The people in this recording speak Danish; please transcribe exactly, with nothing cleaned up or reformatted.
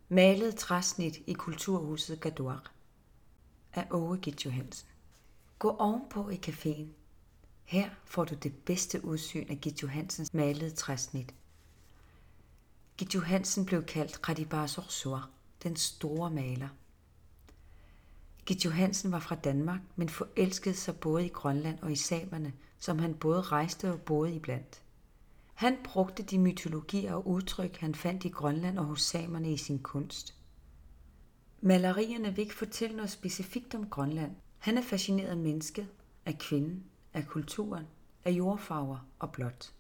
Malet træsnit i Kulturhuset Gadoir af Åge Gith Johansen. Gå ovenpå i caféen. Her får du det bedste udsyn af Gith Johansens malede træsnit. Gith Johansen blev kaldt Khadibar Sorsor, den store maler. Gith Johansen var fra Danmark, men forelskede sig både i Grønland og i samerne, som han både rejste og boede iblandt. Han brugte de mytologier og udtryk, han fandt i Grønland og hos samerne i sin kunst. Malerierne vil ikke fortælle noget specifikt om Grønland. Han er fascineret af mennesket, af kvinden, af kulturen, af jordfarver og blåt.